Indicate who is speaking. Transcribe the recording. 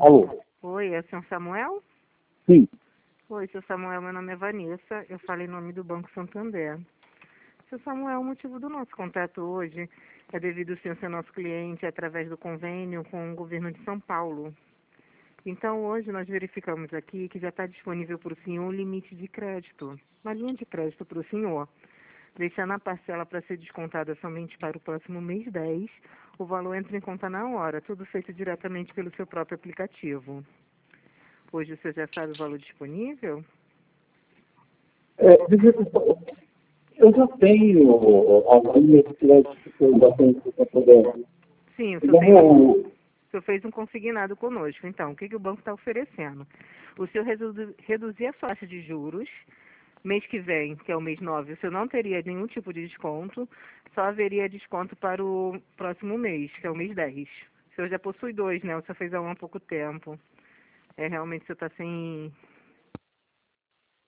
Speaker 1: Alô?
Speaker 2: Oi, é o senhor Samuel?
Speaker 1: Sim.
Speaker 2: Oi, seu Samuel, meu nome é Vanessa, eu falo em nome do Banco Santander. Seu Samuel, o motivo do nosso contato hoje é devido ao senhor ser nosso cliente através do convênio com o governo de São Paulo. Então, hoje nós verificamos aqui que já está disponível para o senhor um limite de crédito, uma linha de crédito para o senhor, deixando a parcela para ser descontada somente para o próximo mês 10, o valor entra em conta na hora, tudo feito diretamente pelo seu próprio aplicativo. Hoje você já sabe o valor disponível?
Speaker 1: Eu já tenho a linha de crédito que eu já tenho para poder.
Speaker 2: Sim,
Speaker 1: Vamos.
Speaker 2: o senhor fez um consignado conosco. Então, o que o banco está oferecendo? O senhor reduzir a sua taxa de juros. Mês que vem, que é o mês 9, o senhor não teria nenhum tipo de desconto, só haveria desconto para o próximo mês, que é o mês 10. O senhor já possui dois, né? O senhor fez há pouco tempo. Realmente o senhor está sem